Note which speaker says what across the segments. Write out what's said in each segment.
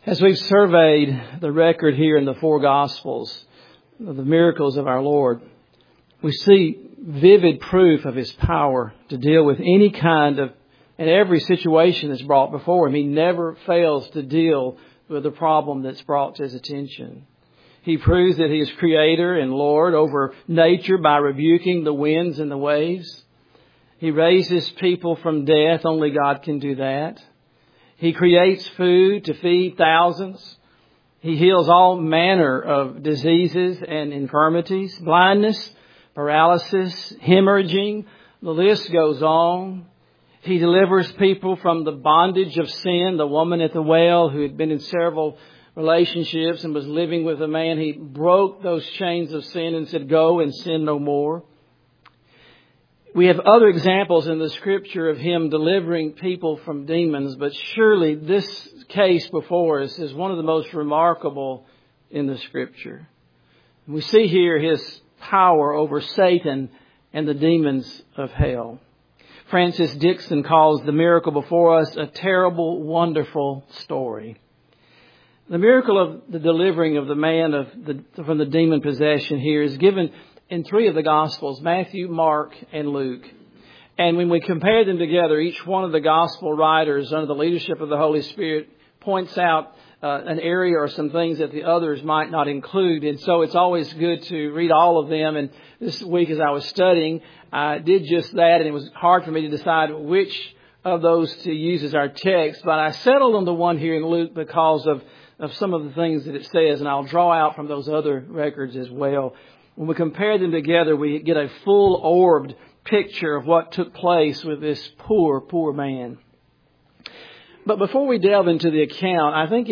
Speaker 1: As we've surveyed the record here in the four Gospels of the miracles of our Lord, we see vivid proof of His power to deal with any kind of and every situation that's brought before Him. He never fails to deal with the problem that's brought to His attention. He proves that He is Creator and Lord over nature by rebuking the winds and the waves. He raises people from death. Only God can do that. He creates food to feed thousands. He heals all manner of diseases and infirmities, blindness, paralysis, hemorrhaging. The list goes on. He delivers people from the bondage of sin. The woman at the well who had been in several relationships and was living with a man, He broke those chains of sin and said, "Go and sin no more." We have other examples in the Scripture of Him delivering people from demons, but surely this case before us is one of the most remarkable in the Scripture. We see here His power over Satan and the demons of hell. Francis Dixon calls the miracle before us a terrible, wonderful story. The miracle of the delivering of the man from the demon possession here is given in three of the Gospels, Matthew, Mark, and Luke. And when we compare them together, each one of the Gospel writers under the leadership of the Holy Spirit points out an area or some things that the others might not include. And so it's always good to read all of them. And this week as I was studying, I did just that. And it was hard for me to decide which of those to use as our text. But I settled on the one here in Luke because of some of the things that it says. And I'll draw out from those other records as well. When we compare them together, we get a full-orbed picture of what took place with this poor, poor man. But before we delve into the account, I think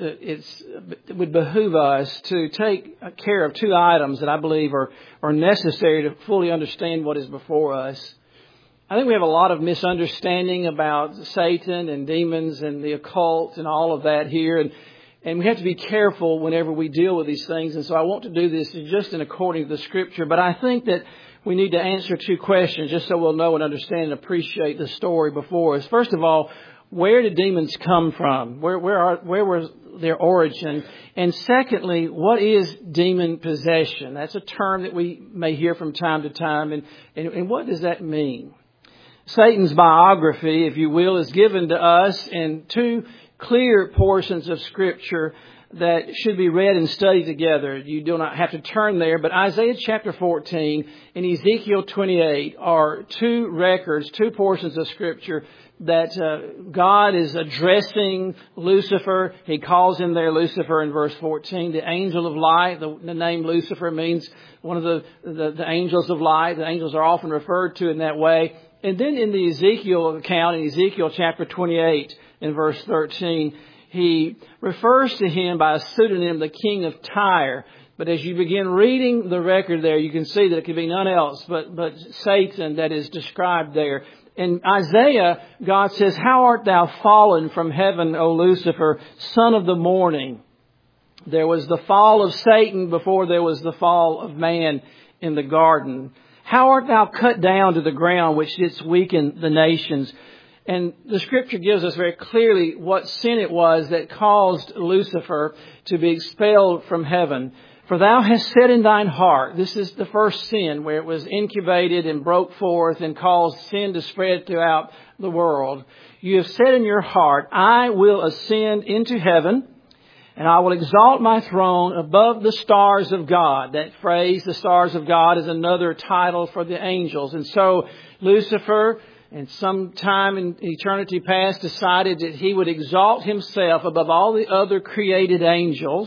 Speaker 1: it would behoove us to take care of two items that I believe are necessary to fully understand what is before us. I think we have a lot of misunderstanding about Satan and demons and the occult and all of that here. And we have to be careful whenever we deal with these things. And so I want to do this just in according to the Scripture. But I think that we need to answer two questions just so we'll know and understand and appreciate the story before us. First of all, where did demons come from? Where was their origin? And secondly, what is demon possession? That's a term that we may hear from time to time. And what does that mean? Satan's biography, if you will, is given to us in two clear portions of Scripture that should be read and studied together. You do not have to turn there, but Isaiah chapter 14 and Ezekiel 28 are two records, two portions of Scripture that God is addressing Lucifer. He calls him there Lucifer in verse 14, the angel of light. The name Lucifer means one of the angels of light. The angels are often referred to in that way. And then in the Ezekiel account, in Ezekiel chapter 28, in verse 13, he refers to him by a pseudonym, the king of Tyre. But as you begin reading the record there, you can see that it could be none else but Satan that is described there. In Isaiah, God says, "How art thou fallen from heaven, O Lucifer, son of the morning?" There was the fall of Satan before there was the fall of man in the garden. "How art thou cut down to the ground, which didst weaken the nations?" And the Scripture gives us very clearly what sin it was that caused Lucifer to be expelled from heaven. "For thou hast said in thine heart," this is the first sin where it was incubated and broke forth and caused sin to spread throughout the world. "You have said in your heart, I will ascend into heaven, and I will exalt my throne above the stars of God." That phrase, the stars of God, is another title for the angels. And so Lucifer, and sometime in eternity past, decided that he would exalt himself above all the other created angels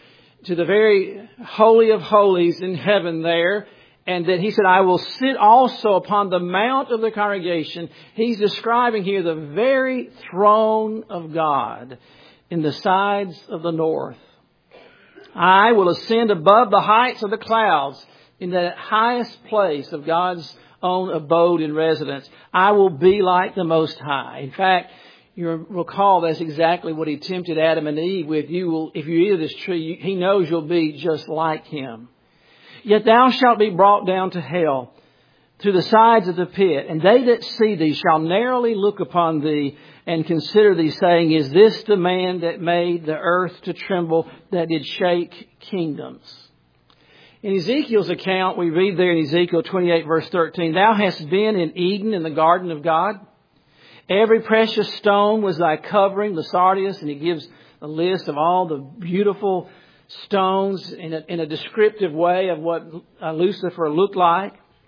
Speaker 1: to the very holy of holies in heaven there. And that he said, "I will sit also upon the mount of the congregation." He's describing here the very throne of God in the sides of the north. "I will ascend above the heights of the clouds," in that highest place of God's own abode and residence. "I will be like the Most High." In fact, you recall that's exactly what he tempted Adam and Eve with. If you eat of this tree, he knows you'll be just like him. "Yet thou shalt be brought down to hell. to the sides of the pit. And they that see thee shall narrowly look upon thee and consider thee, saying, is this the man that made the earth to tremble, that did shake kingdoms? In Ezekiel's account, we read there in Ezekiel 28 verse 13, thou hast been in Eden in the garden of God. Every precious stone was thy covering, the sardius, and he gives a list of all the beautiful stones in a descriptive way of what Lucifer looked like.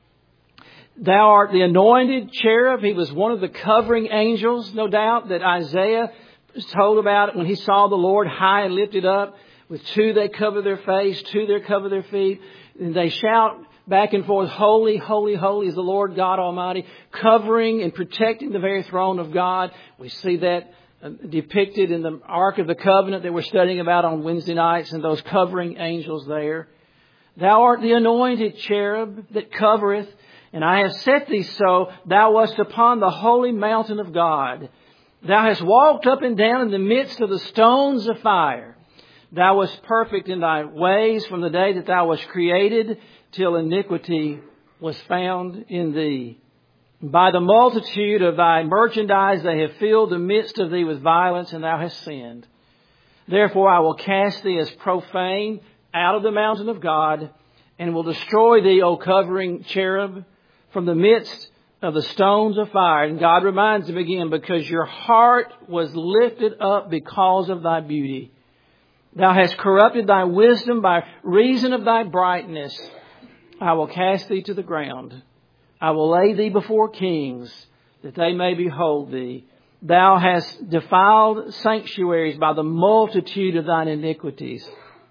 Speaker 1: Thou art the anointed cherub. He was one of the covering angels, no doubt, that Isaiah was told about when he saw the Lord high and lifted up. With two they cover their face, two they cover their feet. And they shout back and forth, holy, holy, holy is the Lord God Almighty, covering and protecting the very throne of God. We see that depicted in the Ark of the Covenant that we're studying about on Wednesday nights, and those covering angels there. Thou art the anointed cherub that covereth, and I have set thee so, thou wast upon the holy mountain of God. Thou hast walked up and down in the midst of the stones of fire. Thou wast perfect in thy ways from the day that thou wast created, till iniquity was found in thee. By the multitude of thy merchandise they have filled the midst of thee with violence, and thou hast sinned. Therefore I will cast thee as profane out of the mountain of God, and will destroy thee, O covering cherub, from the midst of the stones of fire. And God reminds him again, because your heart was lifted up because of thy beauty. Thou hast corrupted thy wisdom by reason of thy brightness. I will cast thee to the ground. I will lay thee before kings, that they may behold thee. Thou hast defiled sanctuaries by the multitude of thine iniquities,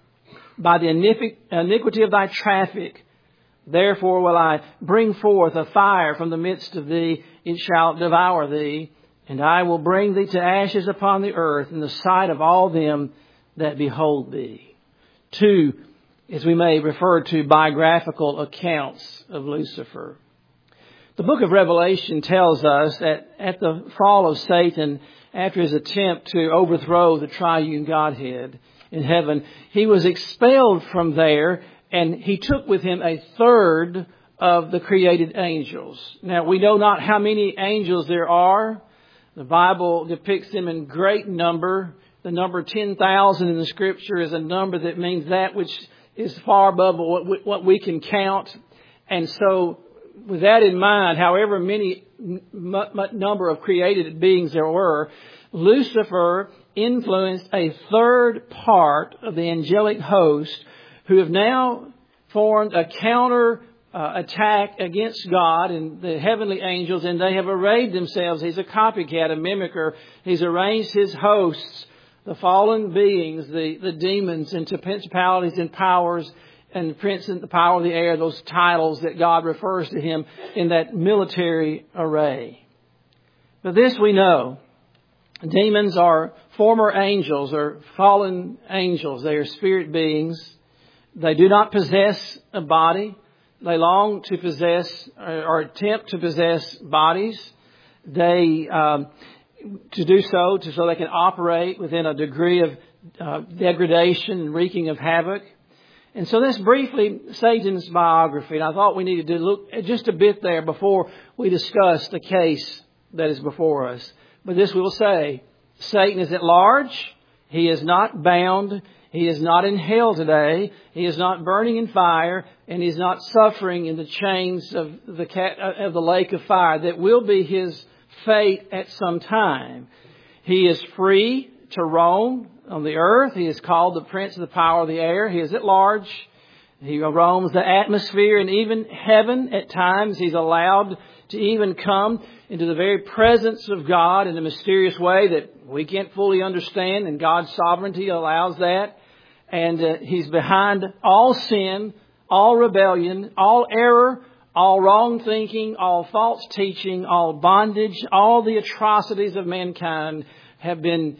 Speaker 1: by the iniquity of thy traffic. Therefore will I bring forth a fire from the midst of thee, it shall devour thee, and I will bring thee to ashes upon the earth in the sight of all them that behold thee. Two, as we may refer to, biographical accounts of Lucifer. The book of Revelation tells us that at the fall of Satan, after his attempt to overthrow the triune Godhead in heaven, he was expelled from there, and he took with him a third of the created angels. Now, we know not how many angels there are. The Bible depicts them in great number. The number 10,000 in the Scripture is a number that means that which is far above what we can count. And so, with that in mind, however many number of created beings there were, Lucifer influenced a third part of the angelic host, who have now formed a counter attack against God and the heavenly angels, and they have arrayed themselves. He's a copycat, a mimicker. He's arranged his hosts, the fallen beings, the demons, into principalities and powers, and the prince and the power of the air, those titles that God refers to him in that military array. But this we know. Demons are former angels or fallen angels. They are spirit beings. They do not possess a body. They long to possess or attempt to possess bodies. They to do so they can operate within a degree of degradation and wreaking of havoc. And so that's briefly Satan's biography. And I thought we needed to look just a bit there before we discuss the case that is before us. But this we will say, Satan is at large. He is not bound. He is not in hell today. He is not burning in fire, and he is not suffering in the chains of the lake of fire that will be his fate at some time. He is free to roam on the earth. He is called the prince of the power of the air. He is at large. He roams the atmosphere and even heaven at times. He's allowed to even come into the very presence of God in a mysterious way that we can't fully understand, and God's sovereignty allows that. And he's behind all sin, all rebellion, all error, all wrong thinking, all false teaching, all bondage, all the atrocities of mankind have been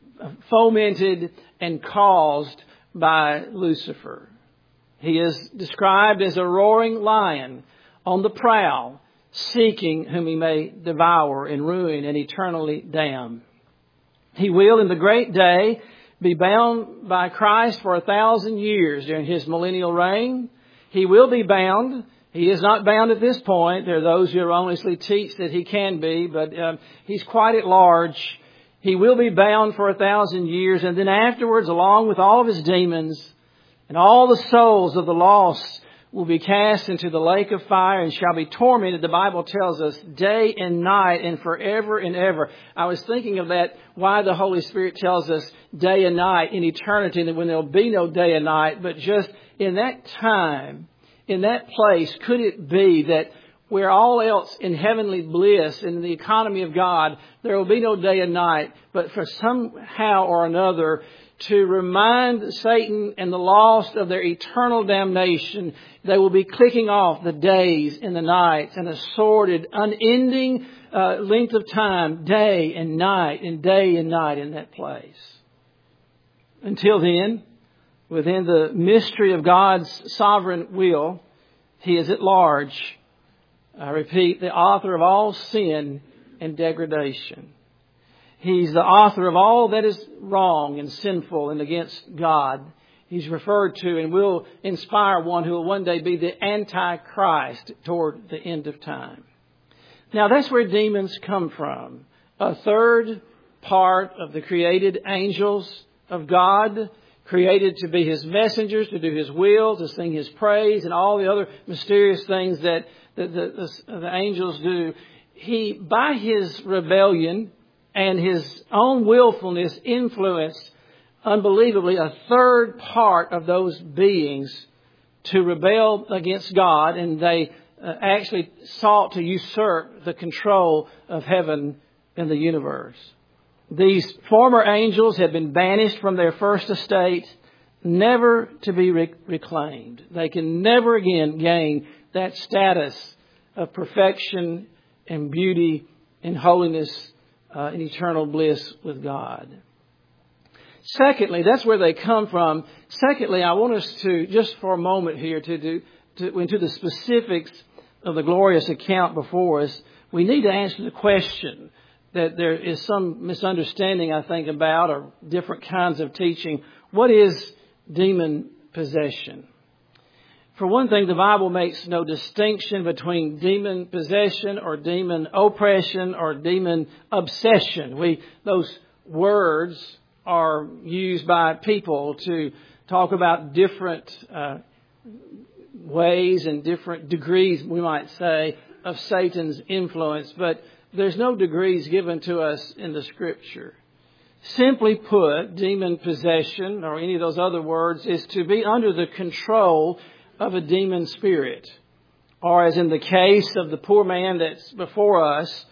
Speaker 1: fomented and caused by Lucifer. He is described as a roaring lion on the prowl, seeking whom he may devour and ruin and eternally damn. He will, in the great day, be bound by Christ for 1,000 years during his millennial reign. He will be bound. He is not bound at this point. There are those who erroneously teach that he can be, but he's quite at large. He will be bound for 1,000 years, and then afterwards, along with all of his demons and all the souls of the lost, will be cast into the lake of fire and shall be tormented, the Bible tells us, day and night and forever and ever. I was thinking of that, why the Holy Spirit tells us day and night in eternity, and when there will be no day and night, but just in that time, in that place, could it be that where all else in heavenly bliss, in the economy of God, there will be no day and night, but for somehow or another, to remind Satan and the lost of their eternal damnation, they will be clicking off the days and the nights and a sordid, unending length of time, day and night and day and night in that place. Until then, within the mystery of God's sovereign will, He is at large. I repeat, the author of all sin and degradation. He's the author of all that is wrong and sinful and against God. He's referred to and will inspire one who will one day be the Antichrist toward the end of time. Now that's where demons come from. A third part of the created angels of God, created to be His messengers, to do His will, to sing His praise, and all the other mysterious things that the angels do. He, by His rebellion and His own willfulness, influenced unbelievably a third part of those beings to rebel against God, and they actually sought to usurp the control of heaven and the universe. These former angels have been banished from their first estate, never to be reclaimed. They can never again gain that status of perfection and beauty and holiness and eternal bliss with God. Secondly, that's where they come from. Secondly, I want us to, just for a moment here, to into the specifics of the glorious account before us. We need to answer the question that there is some misunderstanding, I think, about, or different kinds of teaching. What is demon possession? For one thing, the Bible makes no distinction between demon possession or demon oppression or demon obsession. Those words are used by people to talk about different ways and different degrees, we might say, of Satan's influence. But there's no degrees given to us in the Scripture. Simply put, demon possession, or any of those other words, is to be under the control of a demon spirit. Or as in the case of the poor man that's before us,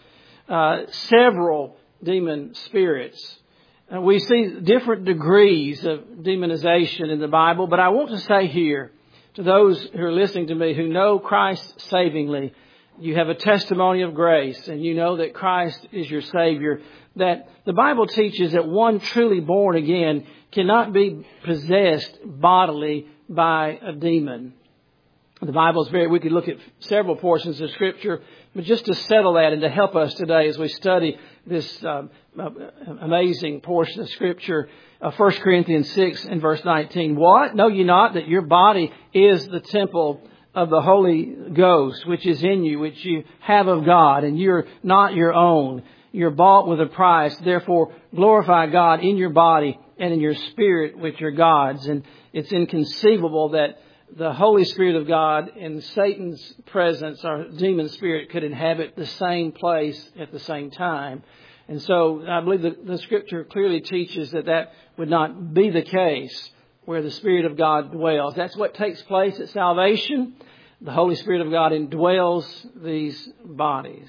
Speaker 1: several demon spirits. We see different degrees of demonization in the Bible, but I want to say here, to those who are listening to me who know Christ savingly, you have a testimony of grace and you know that Christ is your Savior, that the Bible teaches that one truly born again cannot be possessed bodily by a demon. The Bible is we could look at several portions of Scripture, but just to settle that and to help us today as we study this amazing portion of Scripture, 1 Corinthians 6 and verse 19. What? Know ye not that your body is the temple of the Holy Ghost, which is in you, which you have of God, and you're not your own. You're bought with a price. Therefore, glorify God in your body and in your spirit, which are God's. And it's inconceivable that the Holy Spirit of God and Satan's presence, or demon spirit, could inhabit the same place at the same time. And so I believe that the Scripture clearly teaches that would not be the case where the Spirit of God dwells. That's what takes place at salvation. The Holy Spirit of God indwells these bodies.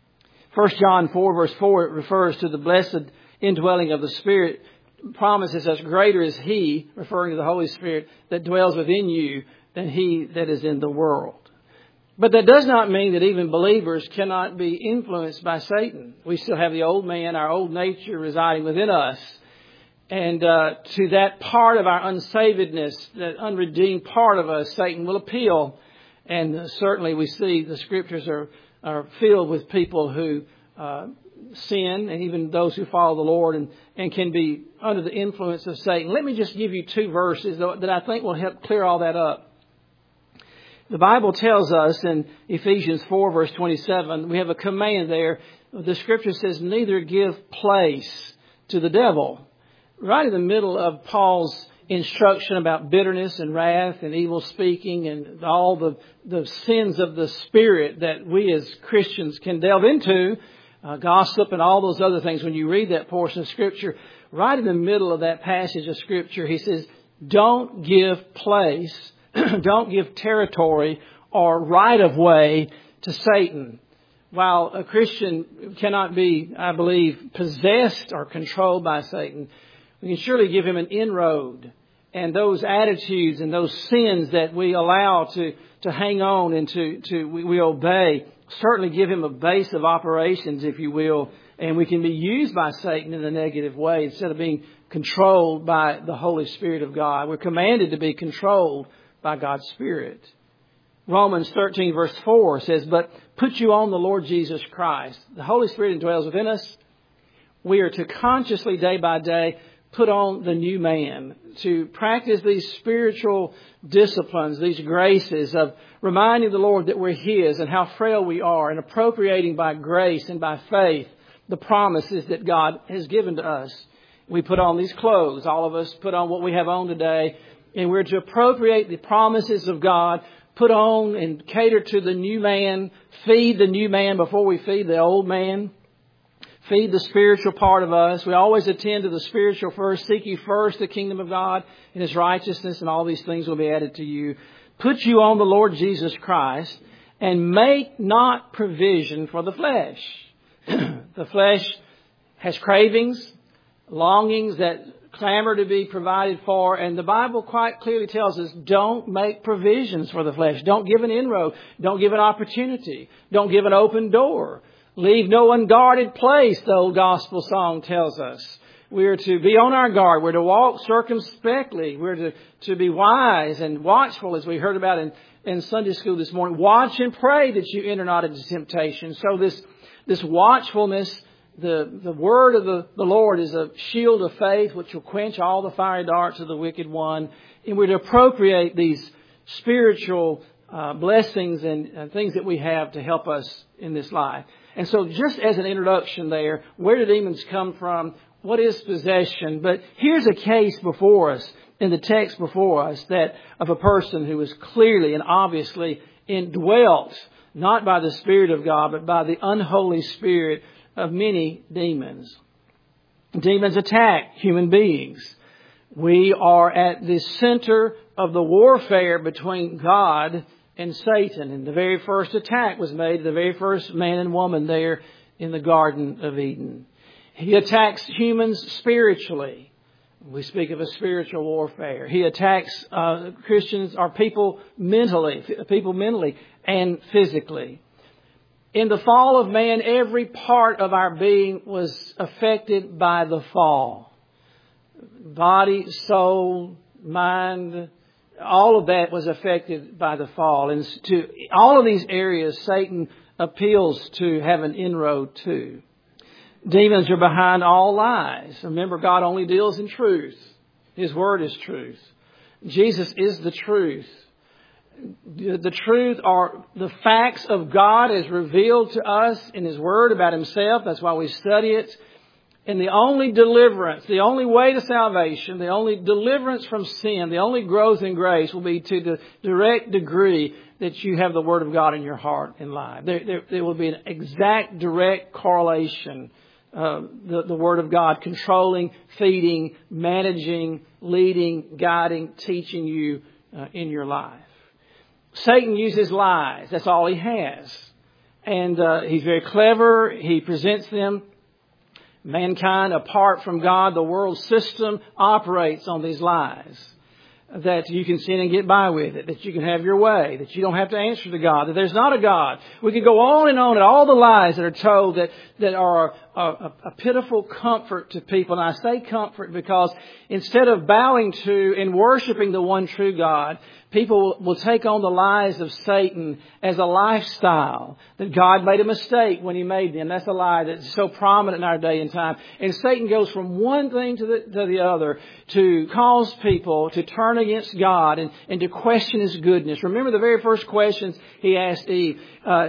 Speaker 1: 1 John 4 verse 4, it refers to the blessed indwelling of the Spirit, promises us greater is He, referring to the Holy Spirit, that dwells within you than he that is in the world. But that does not mean that even believers cannot be influenced by Satan. We still have the old man, our old nature residing within us. And to that part of our unsavedness, that unredeemed part of us, Satan will appeal. And certainly we see the Scriptures are filled with people who sin, and even those who follow the Lord and can be under the influence of Satan. Let me just give you two verses that I think will help clear all that up. The Bible tells us in Ephesians 4 verse 27, we have a command there. The Scripture says, neither give place to the devil. Right in the middle of Paul's instruction about bitterness and wrath and evil speaking and all the sins of the spirit that we as Christians can delve into, gossip and all those other things. When you read that portion of Scripture, right in the middle of that passage of Scripture, he says, don't give place, don't give territory or right of way to Satan. While a Christian cannot be, I believe, possessed or controlled by Satan, we can surely give him an inroad. And those attitudes and those sins that we allow to hang on and we obey, certainly give him a base of operations, if you will. And we can be used by Satan in a negative way instead of being controlled by the Holy Spirit of God. We're commanded to be controlled by God's Spirit. Romans 13 verse 4 says, but put you on the Lord Jesus Christ. The Holy Spirit indwells within us. We are to consciously, day by day, put on the new man, to practice these spiritual disciplines, these graces of reminding the Lord that we're His and how frail we are, and appropriating by grace and by faith the promises that God has given to us. We put on these clothes. All of us put on what we have on today, and we're to appropriate the promises of God, put on and cater to the new man, feed the new man before we feed the old man. Feed the spiritual part of us. We always attend to the spiritual first. Seek ye first the kingdom of God and His righteousness, and all these things will be added to you. Put you on the Lord Jesus Christ, and make not provision for the flesh. The flesh has cravings, longings that clamor to be provided for, and the Bible quite clearly tells us, don't make provisions for the flesh. Don't give an inroad. Don't give an opportunity. Don't give an open door. Leave no unguarded place, the old gospel song tells us. We're to be on our guard. We're to walk circumspectly. We're to be wise and watchful, as we heard about in Sunday school this morning. Watch and pray that you enter not into temptation. So this watchfulness, the word of the Lord is a shield of faith which will quench all the fiery darts of the wicked one. And we're to appropriate these spiritual blessings and things that we have to help us in this life. And so just as an introduction there, where do demons come from? What is possession? But here's a case before us, in the text before us, that of a person who is clearly and obviously indwelt, not by the Spirit of God, but by the unholy spirit of many demons. Demons attack human beings. We are at the center of the warfare between God and Satan. And the very first attack was made to the very first man and woman there in the Garden of Eden. He attacks humans spiritually. We speak of a spiritual warfare. He attacks Christians or people mentally and physically. In the fall of man, every part of our being was affected by the fall. Body, soul, mind, all of that was affected by the fall. And to all of these areas, Satan appeals to have an inroad to. Demons are behind all lies. Remember, God only deals in truth. His word is truth. Jesus is the truth. The truth are the facts of God as revealed to us in His word about Himself. That's why we study it. And the only deliverance, the only way to salvation, the only deliverance from sin, the only growth in grace will be to the direct degree that you have the Word of God in your heart and life. There will be an exact direct correlation. The Word of God controlling, feeding, managing, leading, guiding, teaching you in your life. Satan uses lies. That's all he has. And he's very clever. He presents them. Mankind, apart from God, the world system operates on these lies. That you can sin and get by with it. That you can have your way. That you don't have to answer to God. That there's not a God. We could go on and on at all the lies that are told that are a pitiful comfort to people. And I say comfort because instead of bowing to and worshiping the one true God, people will take on the lies of Satan as a lifestyle. That God made a mistake when He made them. That's a lie that's so prominent in our day and time. And Satan goes from one thing to the other to cause people to turn against God and to question His goodness. Remember the very first questions he asked Eve.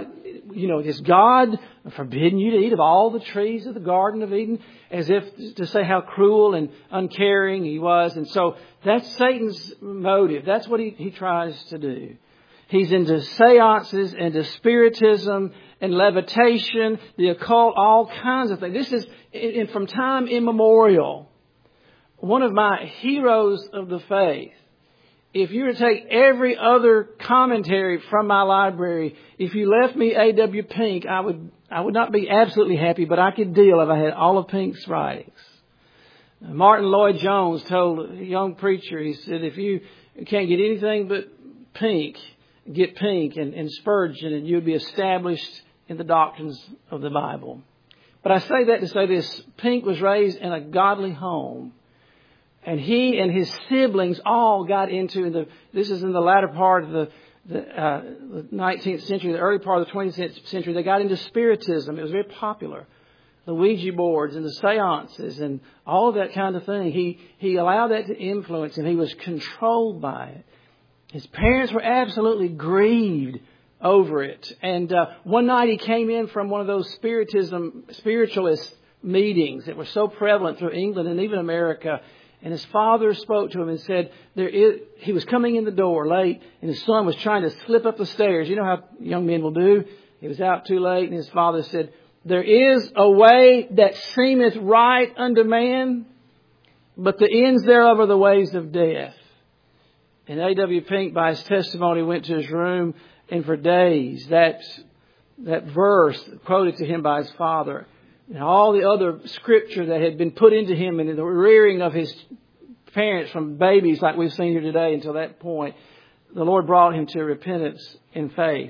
Speaker 1: Is God forbidden you to eat of all the trees of the Garden of Eden? As if to say how cruel and uncaring He was. And so that's Satan's motive. That's what he tries to do. He's into seances, into spiritism and levitation, the occult, all kinds of things. This is from time immemorial. One of my heroes of the faith. If you were to take every other commentary from my library, if you left me A.W. Pink, I would not be absolutely happy, but I could deal if I had all of Pink's writings. Martin Lloyd-Jones told a young preacher, he said, if you can't get anything but Pink, get Pink and Spurgeon, and you'll be established in the doctrines of the Bible. But I say that to say this: Pink was raised in a godly home. And he and his siblings all got into, this is in the latter part of the 19th century, the early part of the 20th century, they got into spiritism. It was very popular. The Ouija boards and the seances and all of that kind of thing. He allowed that to influence him. He was controlled by it. His parents were absolutely grieved over it. And one night he came in from one of those spiritualist meetings that were so prevalent through England and even America. And his father spoke to him and said, he was coming in the door late and his son was trying to slip up the stairs. You know how young men will do. He was out too late and his father said, there is a way that seemeth right unto man, but the ends thereof are the ways of death. And A.W. Pink, by his testimony, went to his room, and for days that verse quoted to him by his father and all the other scripture that had been put into him and in the rearing of his parents from babies like we've seen here today until that point, the Lord brought him to repentance and faith.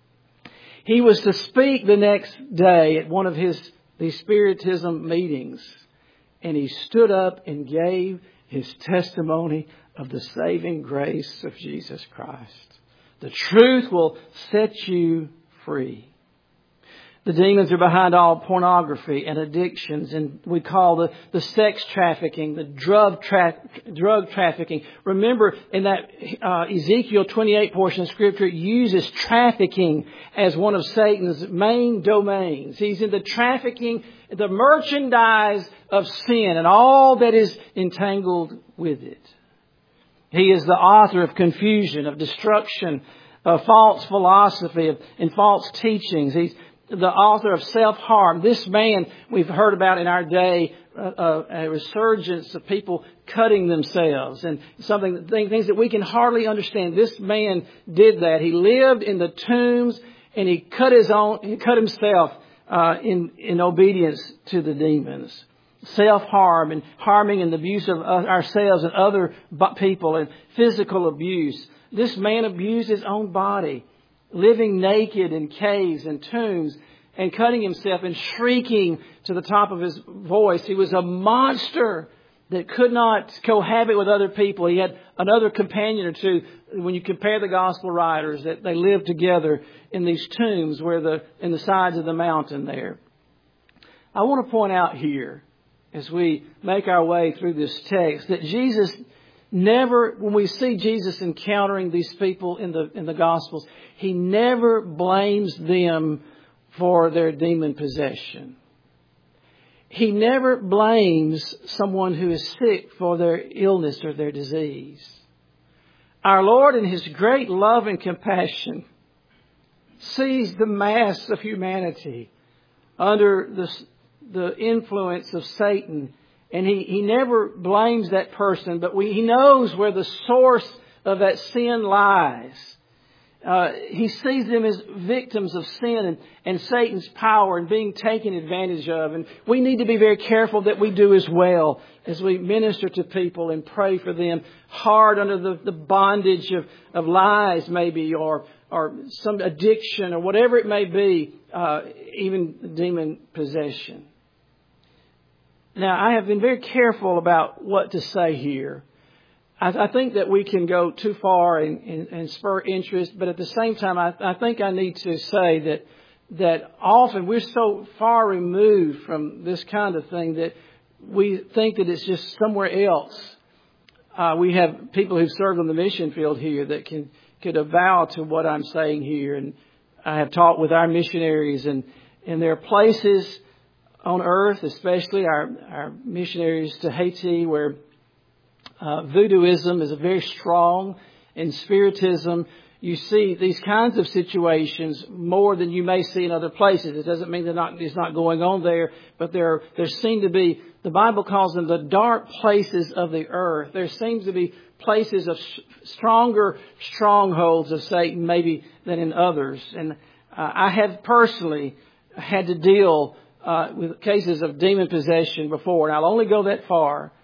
Speaker 1: He was to speak the next day at one of these spiritism meetings, and he stood up and gave his testimony of the saving grace of Jesus Christ. The truth will set you free. The demons are behind all pornography and addictions, and we call the sex trafficking, the drug trafficking. Remember, in that Ezekiel 28 portion of Scripture, it uses trafficking as one of Satan's main domains. He's in the trafficking, the merchandise of sin and all that is entangled with it. He is the author of confusion, of destruction, of false philosophy, and false teachings. He's the author of self-harm. This man we've heard about in our day, a resurgence of people cutting themselves and things that we can hardly understand. This man did that. He lived in the tombs and he cut himself in obedience to the demons. Self-harm and harming and the abuse of ourselves and other people and physical abuse. This man abused his own body, living naked in caves and tombs and cutting himself and shrieking to the top of his voice. He was a monster that could not cohabit with other people. He had another companion or two. When you compare the gospel writers, that they lived together in these tombs in the sides of the mountain there. I want to point out here, as we make our way through this text, that Jesus never, when we see Jesus encountering these people in the Gospels, He never blames them for their demon possession. He never blames someone who is sick for their illness or their disease. Our Lord, in His great love and compassion, sees the mass of humanity under the influence of Satan. And He never blames that person, but He knows where the source of that sin lies. He sees them as victims of sin and Satan's power and being taken advantage of. And we need to be very careful that we do as well as we minister to people and pray for them hard under the bondage of lies maybe or some addiction or whatever it may be, even demon possession. Now, I have been very careful about what to say here. I think that we can go too far and spur interest, but at the same time, I think I need to say that often we're so far removed from this kind of thing that we think that it's just somewhere else. We have people who've served on the mission field here that could avow to what I'm saying here. And I have talked with our missionaries, and there are places on earth, especially our missionaries to Haiti, where voodooism is very strong, and spiritism. You see these kinds of situations more than you may see in other places. It doesn't mean it's not going on there, but there seem to be, the Bible calls them the dark places of the earth. There seems to be places of stronger strongholds of Satan maybe than in others. And I have personally had to deal with cases of demon possession before, and I'll only go that far.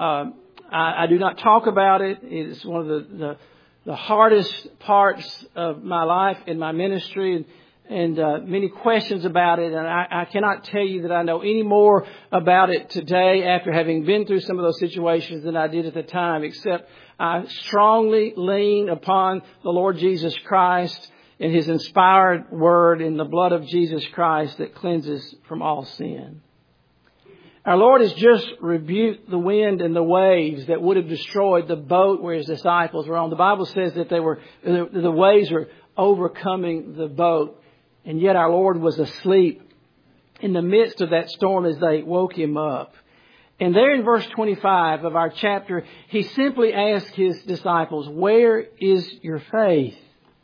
Speaker 1: I do not talk about it. It's one of the hardest parts of my life in my ministry, and many questions about it. And I cannot tell you that I know any more about it today after having been through some of those situations than I did at the time, except I strongly lean upon the Lord Jesus Christ and His inspired word in the blood of Jesus Christ that cleanses from all sin. Our Lord has just rebuked the wind and the waves that would have destroyed the boat where His disciples were on. The Bible says that the waves were overcoming the boat, and yet our Lord was asleep in the midst of that storm as they woke Him up. And there in verse 25 of our chapter, He simply asked His disciples, "Where is your faith?"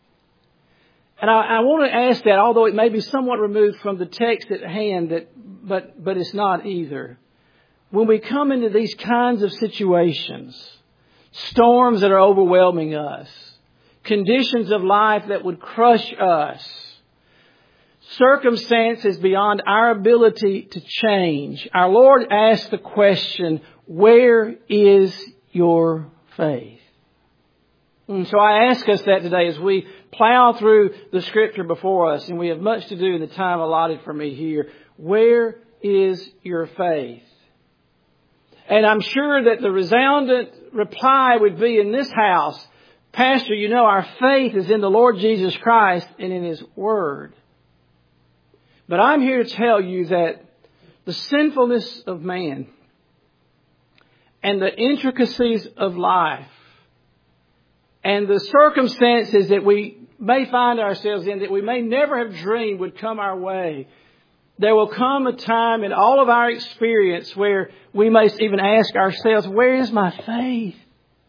Speaker 1: And I want to ask that, although it may be somewhat removed from the text at hand, but it's not either. When we come into these kinds of situations, storms that are overwhelming us, conditions of life that would crush us, circumstances beyond our ability to change, our Lord asks the question, "Where is your faith?" And so I ask us that today as we plow through the Scripture before us, and we have much to do in the time allotted for me here. Where is your faith? And I'm sure that the resounding reply would be in this house, "Pastor, you know our faith is in the Lord Jesus Christ and in His Word." But I'm here to tell you that the sinfulness of man and the intricacies of life and the circumstances that we may find ourselves in that we may never have dreamed would come our way, there will come a time in all of our experience where we may even ask ourselves, "Where is my faith?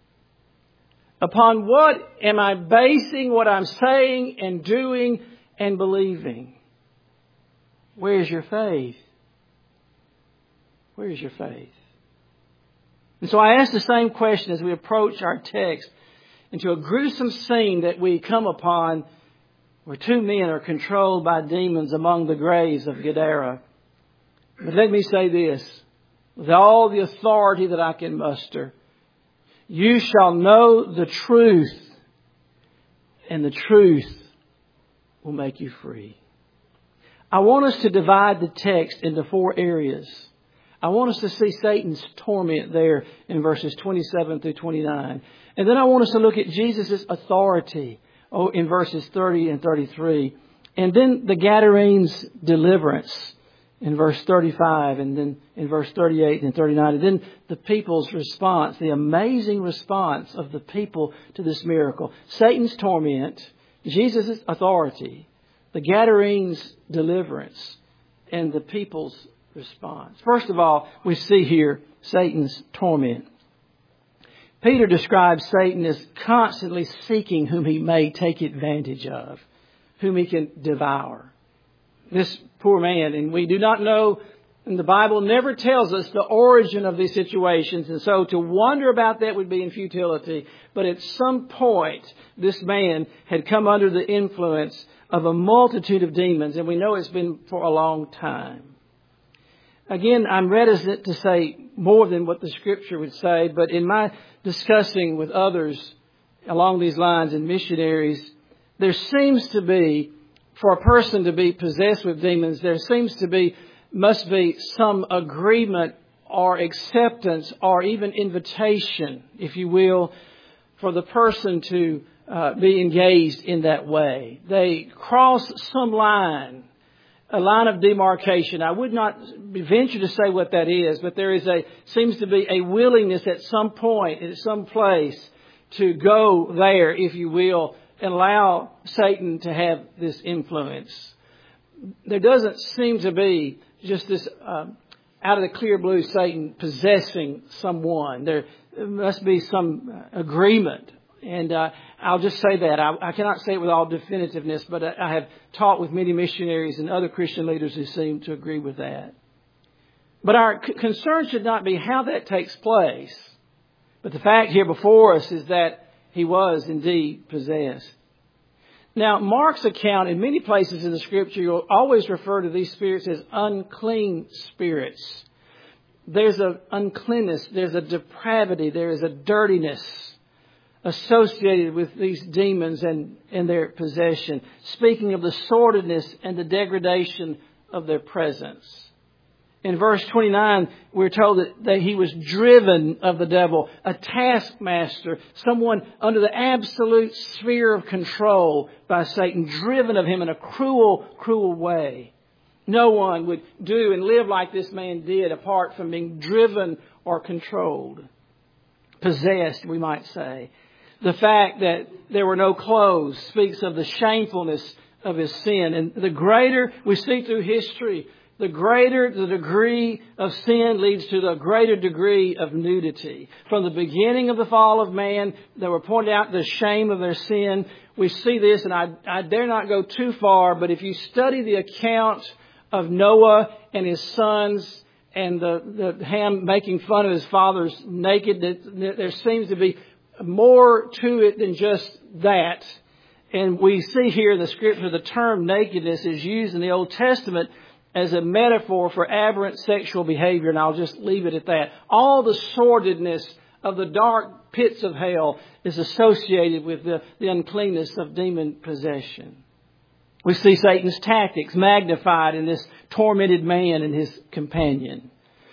Speaker 1: Upon what am I basing what I'm saying and doing and believing?" Where is your faith? Where is your faith? And so I ask the same question as we approach our text into a gruesome scene that we come upon where two men are controlled by demons among the graves of Gadara. But let me say this, with all the authority that I can muster, you shall know the truth, and the truth will make you free. I want us to divide the text into 4 areas. I want us to see Satan's torment there in verses 27 through 29. And then I want us to look at Jesus' authority in verses 30 and 33. And then the Gadarenes' deliverance in verse 35, and then in verse 38 and 39. And then the people's response, the amazing response of the people to this miracle. Satan's torment, Jesus' authority, the Gadarenes' deliverance, and the people's response. First of all, we see here Satan's torment. Peter describes Satan as constantly seeking whom he may take advantage of, whom he can devour. This poor man, and we do not know, and the Bible never tells us the origin of these situations, and so to wonder about that would be in futility. But at some point, this man had come under the influence of a multitude of demons, and we know it's been for a long time. Again, I'm reticent to say more than what the Scripture would say, but in my discussing with others along these lines and missionaries, there seems to be, for a person to be possessed with demons, there must be some agreement or acceptance or even invitation, if you will, for the person to be engaged in that way. They cross some line, a line of demarcation. I would not venture to say what that is, but there seems to be a willingness at some point, at some place, to go there, if you will, and allow Satan to have this influence. There doesn't seem to be just this out of the clear blue Satan possessing someone. There must be some agreement. And I'll just say that. I cannot say it with all definitiveness, but I have taught with many missionaries and other Christian leaders who seem to agree with that. But our concern should not be how that takes place. But the fact here before us is that he was indeed possessed. Now, Mark's account, in many places in the Scripture, you'll always refer to these spirits as unclean spirits. There's an uncleanness, there's a depravity, there is a dirtiness associated with these demons and their possession. Speaking of the sordidness and the degradation of their presence. In verse 29, we're told that he was driven of the devil, a taskmaster, someone under the absolute sphere of control by Satan, driven of him in a cruel, cruel way. No one would do and live like this man did apart from being driven or controlled. Possessed, we might say. The fact that there were no clothes speaks of the shamefulness of his sin. And the greater we see through history, the greater the degree of sin leads to the greater degree of nudity. From the beginning of the fall of man, they were pointed out the shame of their sin. We see this, and I dare not go too far, but if you study the account of Noah and his sons and the Ham making fun of his father's nakedness, there seems to be more to it than just that. And we see here in the Scripture the term nakedness is used in the Old Testament as a metaphor for aberrant sexual behavior, and I'll just leave it at that. All the sordidness of the dark pits of hell is associated with the uncleanness of demon possession. We see Satan's tactics magnified in this tormented man and his companion.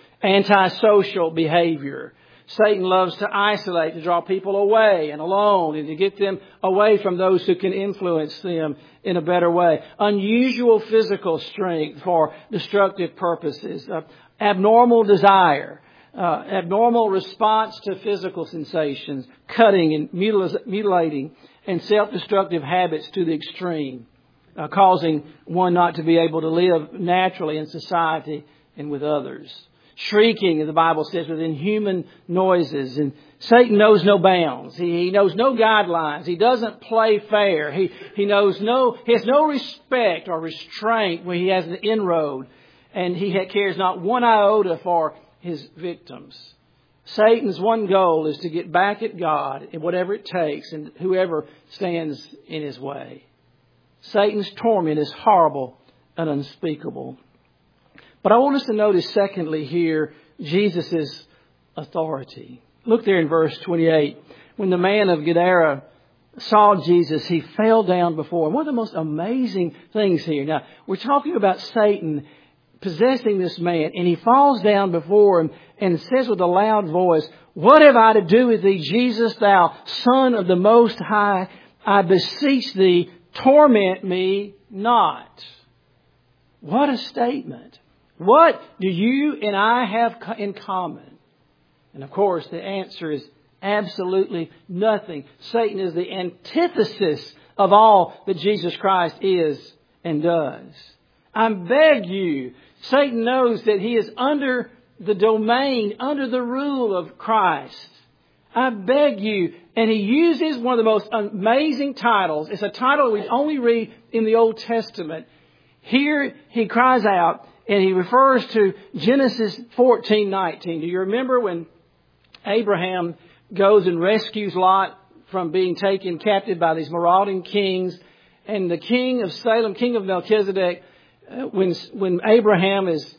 Speaker 1: Antisocial behavior. Satan loves to isolate, to draw people away and alone, and to get them away from those who can influence them in a better way. Unusual physical strength for destructive purposes. Abnormal desire. Abnormal response to physical sensations. Cutting and mutilating and self-destructive habits to the extreme. Causing one not to be able to live naturally in society and with others. Shrieking, as the Bible says, with inhuman noises. And Satan knows no bounds. He knows no guidelines. He doesn't play fair. He has no respect or restraint when he has an inroad. And he cares not one iota for his victims. Satan's one goal is to get back at God in whatever it takes and whoever stands in his way. Satan's torment is horrible and unspeakable. But I want us to notice, secondly, here, Jesus' authority. Look there in verse 28. When the man of Gadara saw Jesus, he fell down before him. One of the most amazing things here. Now, we're talking about Satan possessing this man, and he falls down before him and says with a loud voice, "What have I to do with thee, Jesus, thou Son of the Most High? I beseech thee, torment me not." What a statement. What do you and I have in common? And of course, the answer is absolutely nothing. Satan is the antithesis of all that Jesus Christ is and does. I beg you, Satan knows that he is under the domain, under the rule of Christ. I beg you, and he uses one of the most amazing titles. It's a title we only read in the Old Testament. Here he cries out, and he refers to Genesis 14:19. Do you remember when Abraham goes and rescues Lot from being taken captive by these marauding kings? And the king of Salem, king of Melchizedek, when Abraham is,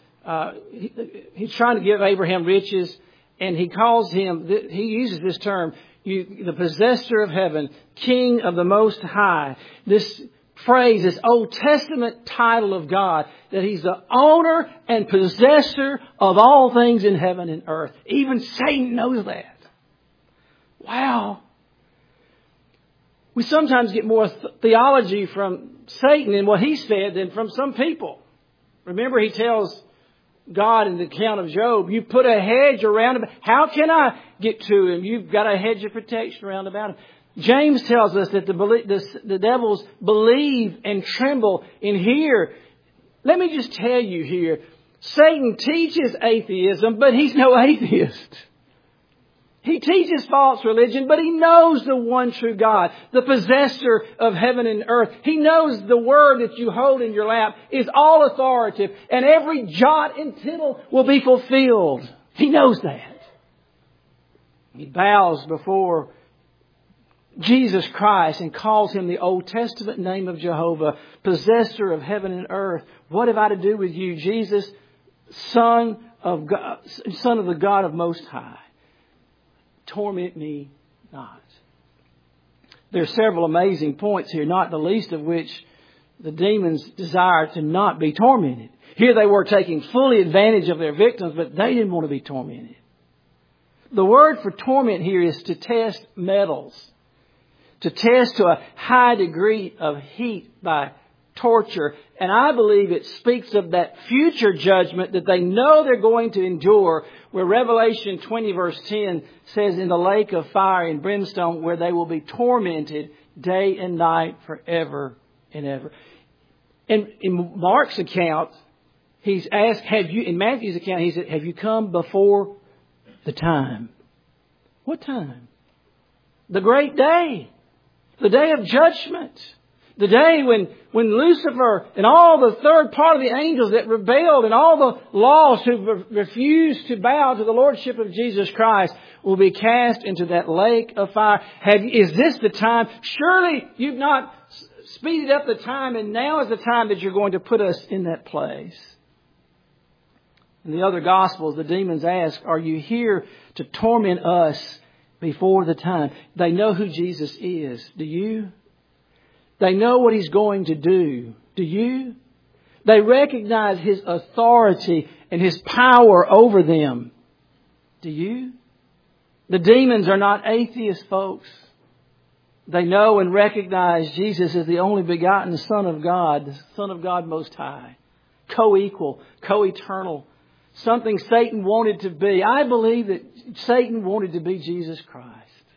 Speaker 1: he's trying to give Abraham riches, and he calls him, he uses this term, the possessor of heaven, king of the Most High. This phrase, this Old Testament title of God, that He's the owner and possessor of all things in heaven and earth. Even Satan knows that. Wow. We sometimes get more theology from Satan and what he said than from some people. Remember, he tells God in the account of Job, you put a hedge around him. How can I get to him? You've got a hedge of protection around about him. James tells us that the devils believe and tremble in here. Let me just tell you here, Satan teaches atheism, but he's no atheist. He teaches false religion, but he knows the one true God, the possessor of heaven and earth. He knows the word that you hold in your lap is all authoritative, and every jot and tittle will be fulfilled. He knows that. He bows before Jesus Christ and calls Him the Old Testament name of Jehovah, possessor of heaven and earth. What have I to do with you, Jesus, Son of God, Son of the God of Most High? Torment me not. There are several amazing points here, not the least of which the demons desire to not be tormented. Here they were taking fully advantage of their victims, but they didn't want to be tormented. The word for torment here is to test metals, to test to a high degree of heat by torture. And I believe it speaks of that future judgment that they know they're going to endure, where Revelation 20 verse 10 says, in the lake of fire and brimstone, where they will be tormented day and night forever and ever. And in Mark's account, he's asked, in Matthew's account, he said, have you come before the time? What time? The great day. The day of judgment. The day when Lucifer and all the third part of the angels that rebelled and all the lost who refused to bow to the Lordship of Jesus Christ will be cast into that lake of fire. Is this the time? Surely you've not speeded up the time, and now is the time that you're going to put us in that place. In the other Gospels, the demons ask, are you here to torment us before the time? They know who Jesus is. Do you? They know what He's going to do. Do you? They recognize His authority and His power over them. Do you? The demons are not atheists, folks. They know and recognize Jesus as the only begotten Son of God, the Son of God Most High, co-equal, co-eternal, something Satan wanted to be. I believe that Satan wanted to be Jesus Christ.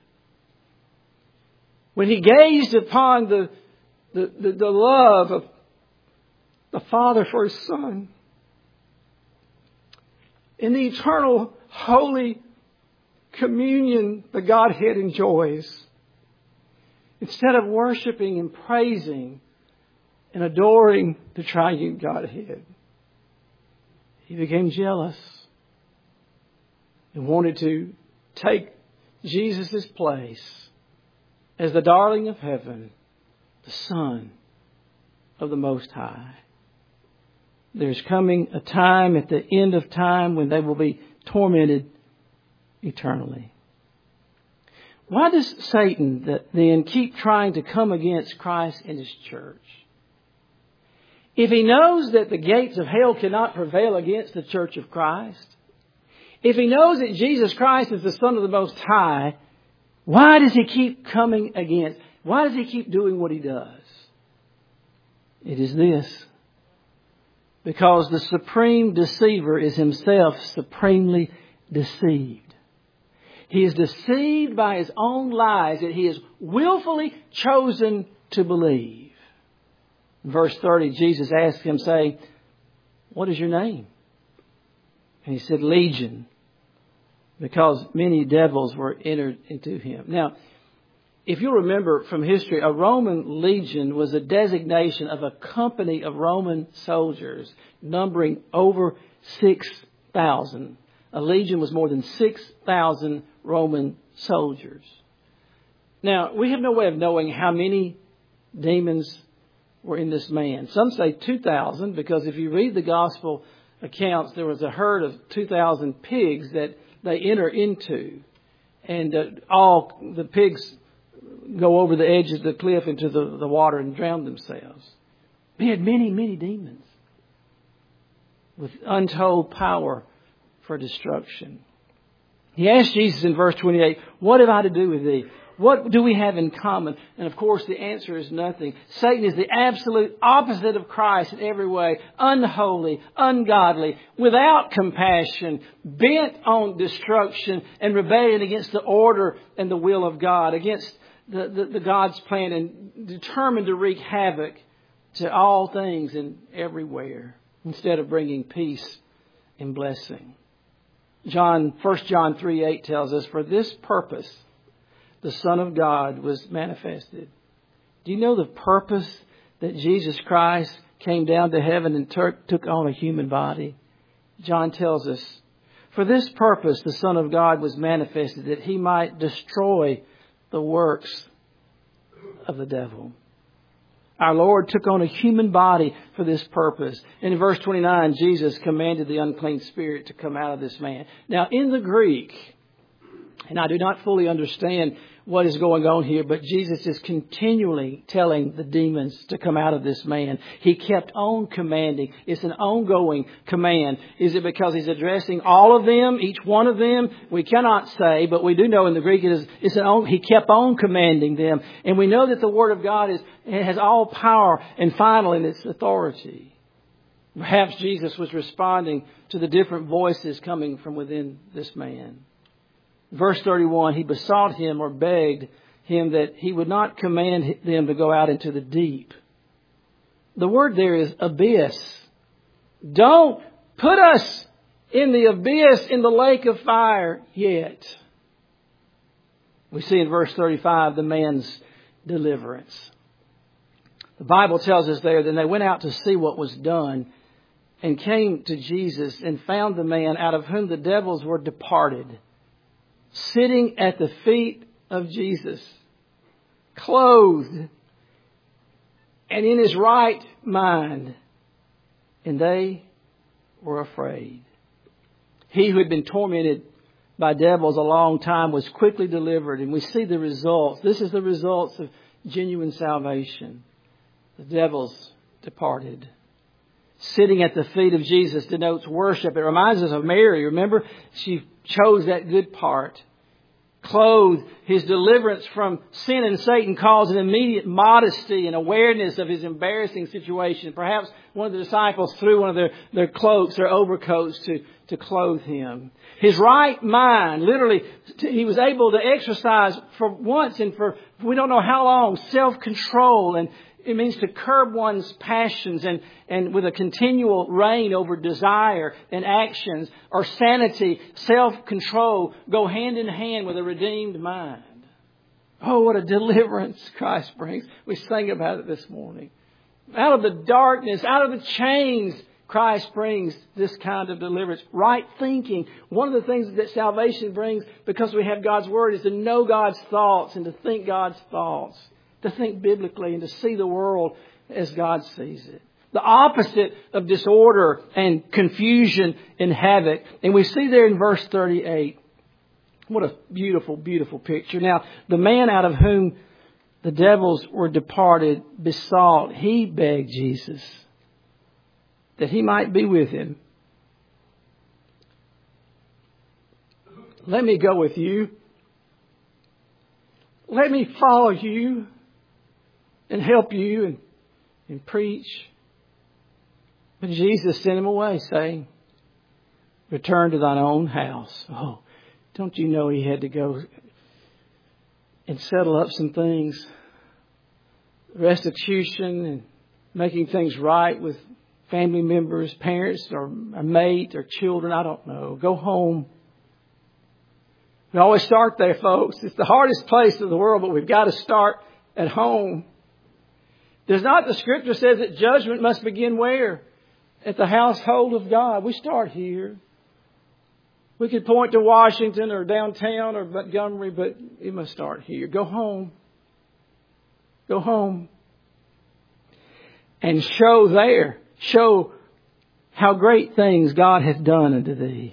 Speaker 1: When he gazed upon the love of the Father for His Son, in the eternal, holy communion the Godhead enjoys, instead of worshiping and praising and adoring the triune Godhead, he became jealous and wanted to take Jesus' place as the darling of heaven, the Son of the Most High. There's coming a time at the end of time when they will be tormented eternally. Why does Satan then keep trying to come against Christ and His church? If he knows that the gates of hell cannot prevail against the church of Christ, if he knows that Jesus Christ is the Son of the Most High, why does he keep coming against? Why does he keep doing what he does? It is this. Because the supreme deceiver is himself supremely deceived. He is deceived by his own lies that he has willfully chosen to believe. In verse 30, Jesus asked him, saying, what is your name? And he said, Legion, because many devils were entered into him. Now, if you remember from history, a Roman legion was a designation of a company of Roman soldiers numbering over 6,000. A legion was more than 6,000 Roman soldiers. Now, we have no way of knowing how many demons were in this man. Some say 2,000, because if you read the gospel accounts, there was a herd of 2,000 pigs that they enter into. And all the pigs go over the edge of the cliff into the water and drown themselves. He had many, many demons with untold power for destruction. He asked Jesus in verse 28, what have I to do with thee? What do we have in common? And of course the answer is nothing. Satan is the absolute opposite of Christ in every way. Unholy, ungodly, without compassion, bent on destruction and rebellion against the order and the will of God, against the God's plan, and determined to wreak havoc to all things and everywhere instead of bringing peace and blessing. 1 John 3:8 tells us, for this purpose the Son of God was manifested. Do you know the purpose that Jesus Christ came down to heaven and took on a human body? John tells us, for this purpose the Son of God was manifested, that He might destroy the works of the devil. Our Lord took on a human body for this purpose. And in verse 29, Jesus commanded the unclean spirit to come out of this man. Now, in the Greek, and I do not fully understand what is going on here, but Jesus is continually telling the demons to come out of this man. He kept on commanding. It's an ongoing command. Is it because He's addressing all of them, each one of them? We cannot say, but we do know in the Greek He kept on commanding them. And we know that the Word of God has all power and final in its authority. Perhaps Jesus was responding to the different voices coming from within this man. Verse 31, he besought him or begged him that he would not command them to go out into the deep. The word there is abyss. Don't put us in the abyss, in the lake of fire yet. We see in verse 35 the man's deliverance. The Bible tells us there that they went out to see what was done and came to Jesus and found the man out of whom the devils were departed, sitting at the feet of Jesus, clothed and in his right mind. And they were afraid. He who had been tormented by devils a long time was quickly delivered. And we see the results. This is the results of genuine salvation. The devils departed. Sitting at the feet of Jesus denotes worship. It reminds us of Mary. Remember, she chose that good part. Clothed, his deliverance from sin and Satan caused an immediate modesty and awareness of his embarrassing situation. Perhaps one of the disciples threw one of their cloaks, their overcoats to clothe him. His right mind, literally, he was able to exercise for once and for we don't know how long, self-control. And it means to curb one's passions and with a continual reign over desire and actions, or sanity, self-control, go hand in hand with a redeemed mind. Oh, what a deliverance Christ brings. We sang about it this morning. Out of the darkness, out of the chains, Christ brings this kind of deliverance. Right thinking. One of the things that salvation brings, because we have God's Word, is to know God's thoughts and to think God's thoughts. To think biblically and to see the world as God sees it. The opposite of disorder and confusion and havoc. And we see there in verse 38. What a beautiful, beautiful picture. Now, the man out of whom the devils were departed besought, he begged Jesus that he might be with him. Let me go with you. Let me follow you. And help you and preach. But Jesus sent him away, saying, return to thine own house. Oh, don't you know he had to go and settle up some things? Restitution and making things right with family members, parents, or a mate, or children. I don't know. Go home. We always start there, folks. It's the hardest place in the world, but we've got to start at home. Does not the Scripture says that judgment must begin where? At the household of God. We start here. We could point to Washington or downtown or Montgomery, but it must start here. Go home. Go home. And show how great things God hath done unto thee.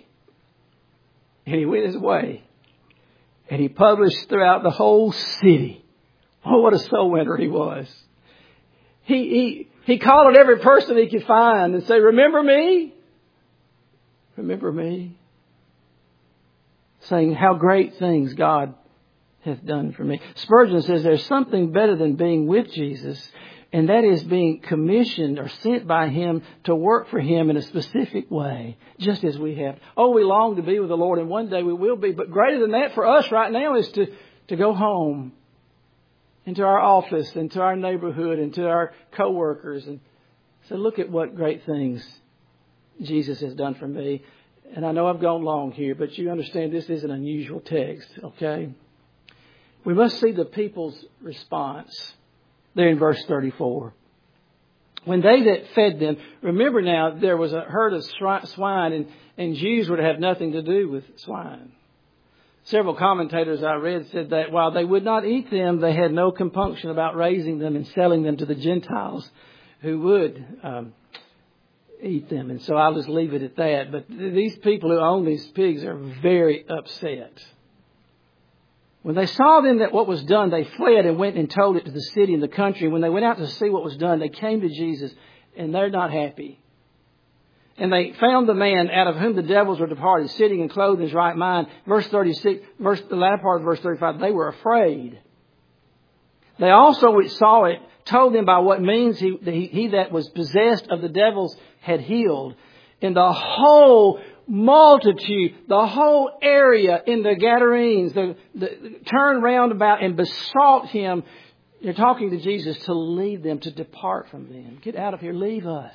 Speaker 1: And he went his way. And he published throughout the whole city Oh, what a soul winner he was. He called on every person he could find and say, remember me? Remember me? Saying how great things God hath done for me. Spurgeon says there's something better than being with Jesus, and that is being commissioned or sent by Him to work for Him in a specific way, just as we have. Oh, we long to be with the Lord, and one day we will be. But greater than that for us right now is to go home into our office, into our neighborhood, into our co-workers, and say, look at what great things Jesus has done for me. And I know I've gone long here, but you understand this is an unusual text, okay? We must see the people's response there in verse 34. When they that fed them, remember now, there was a herd of swine, and Jews would have nothing to do with swine. Several commentators I read said that while they would not eat them, they had no compunction about raising them and selling them to the Gentiles who would eat them. And so I'll just leave it at that. But these people who own these pigs are very upset. When they saw then that what was done, they fled and went and told it to the city and the country. When they went out to see what was done, they came to Jesus, and they're not happy. And they found the man out of whom the devils were departed, sitting and clothed in his right mind. Verse 36, the latter part of verse 35, they were afraid. They also which saw it told them by what means he that was possessed of the devils had healed. And the whole multitude, the whole area in the Gadarenes, turned round about and besought him. They're talking to Jesus to leave them, to depart from them. Get out of here, leave us.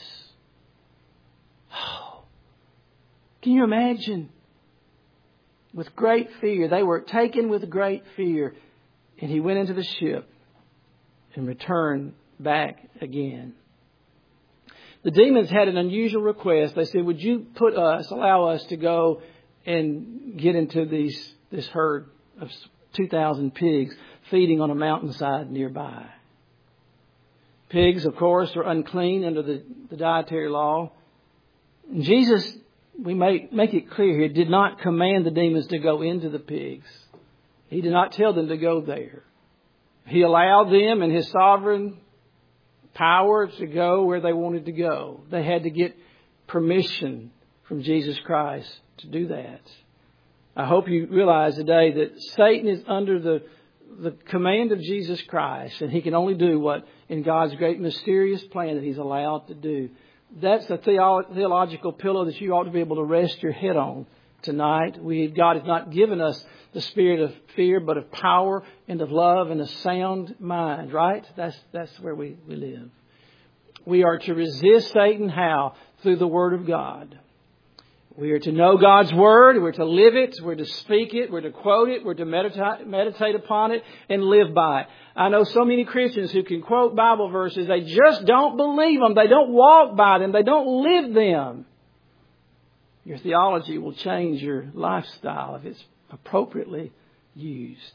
Speaker 1: Oh, can you imagine? With great fear, they were taken with great fear, and he went into the ship and returned back again. The demons had an unusual request. They said, would you allow us to go and get into this herd of 2,000 pigs feeding on a mountainside nearby? Pigs, of course, are unclean under the dietary law. And Jesus, we make it clear here, did not command the demons to go into the pigs. He did not tell them to go there. He allowed them in His sovereign power to go where they wanted to go. They had to get permission from Jesus Christ to do that. I hope you realize today that Satan is under the command of Jesus Christ, and he can only do what in God's great mysterious plan that He's allowed to do. That's a theological pillow that you ought to be able to rest your head on tonight. God has not given us the spirit of fear, but of power and of love and a sound mind, right? That's where we live. We are to resist Satan. How? Through the Word of God. We are to know God's Word. We're to live it. We're to speak it. We're to quote it. We're to meditate upon it and live by it. I know so many Christians who can quote Bible verses. They just don't believe them. They don't walk by them. They don't live them. Your theology will change your lifestyle if it's appropriately used.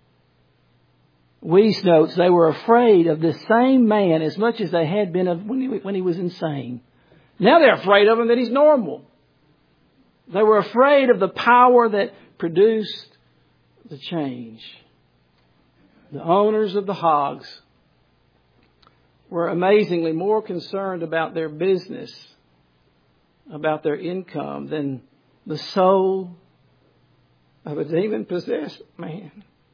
Speaker 1: Weiss notes they were afraid of the same man as much as they had been of when he was insane. Now they're afraid of him that he's normal. They were afraid of the power that produced the change. The owners of the hogs were amazingly more concerned about their business, about their income, than the soul of a demon-possessed man.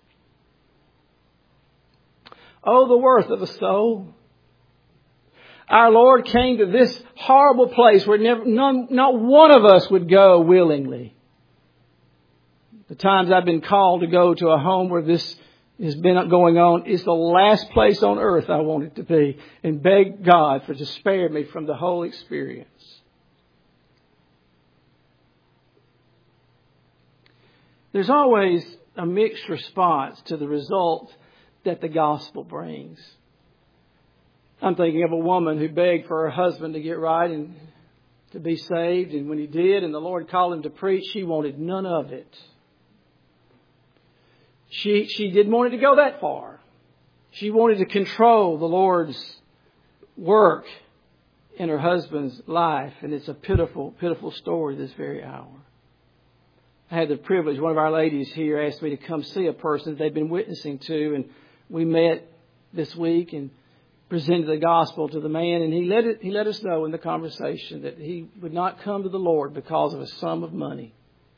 Speaker 1: Oh, the worth of a soul. Our Lord came to this horrible place where not one of us would go willingly. The times I've been called to go to a home where this has been going on, it's the last place on earth I wanted to be, and beg God to spare me from the whole experience. There's always a mixed response to the result that the gospel brings. I'm thinking of a woman who begged for her husband to get right and to be saved. And when he did and the Lord called him to preach, she wanted none of it. She didn't want it to go that far. She wanted to control the Lord's work in her husband's life. And it's a pitiful, pitiful story this very hour. I had the privilege, one of our ladies here asked me to come see a person that they'd been witnessing to. And We met this week and presented the gospel to the man, and he let us know in the conversation that he would not come to the Lord because of a sum of money.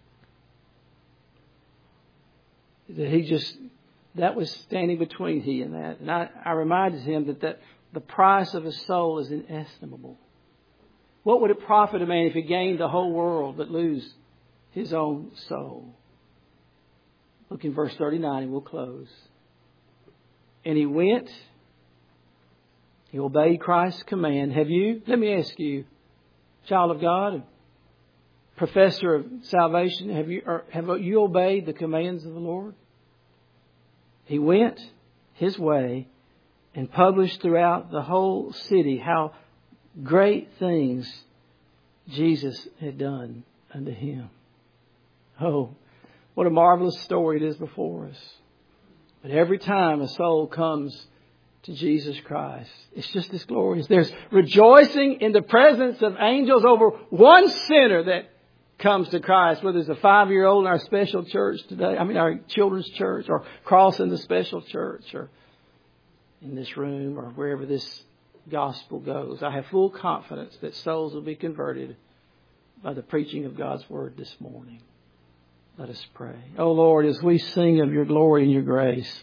Speaker 1: That was standing between he and that. And I reminded him that the price of a soul is inestimable. What would it profit a man if he gained the whole world but lose his own soul? Look in verse 39 and we'll close. And he went. He obeyed Christ's command. Have you? Let me ask you, child of God, professor of salvation, have you obeyed the commands of the Lord? He went his way and published throughout the whole city how great things Jesus had done unto him. Oh, what a marvelous story it is before us. But every time a soul comes to Jesus Christ, it's just as glorious. There's rejoicing in the presence of angels over one sinner that comes to Christ, whether it's a 5-year-old in our special church today, our children's church, or crossing the special church, or in this room, or wherever this gospel goes. I have full confidence that souls will be converted by the preaching of God's word this morning. Let us pray. Oh Lord, as we sing of your glory and your grace,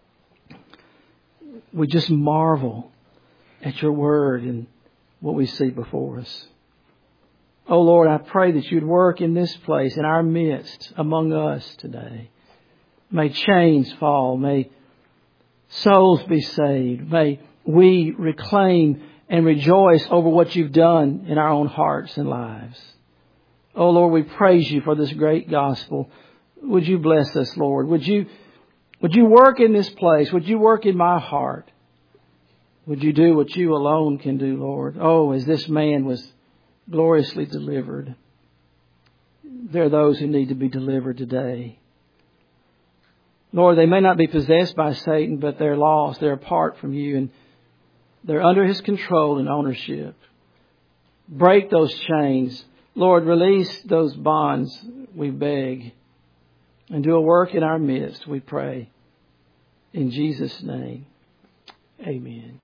Speaker 1: we just marvel at your word and what we see before us. Oh Lord, I pray that you'd work in this place, in our midst, among us today. May chains fall. May souls be saved. May we reclaim and rejoice over what you've done in our own hearts and lives. Oh Lord, we praise you for this great gospel. Would you bless us, Lord? Would you work in this place? Would you work in my heart? Would you do what you alone can do, Lord? Oh, as this man was gloriously delivered, there are those who need to be delivered today. Lord, they may not be possessed by Satan, but they're lost. They're apart from you, and they're under his control and ownership. Break those chains. Lord, release those bonds, we beg. And do a work in our midst, we pray. In Jesus' name, amen.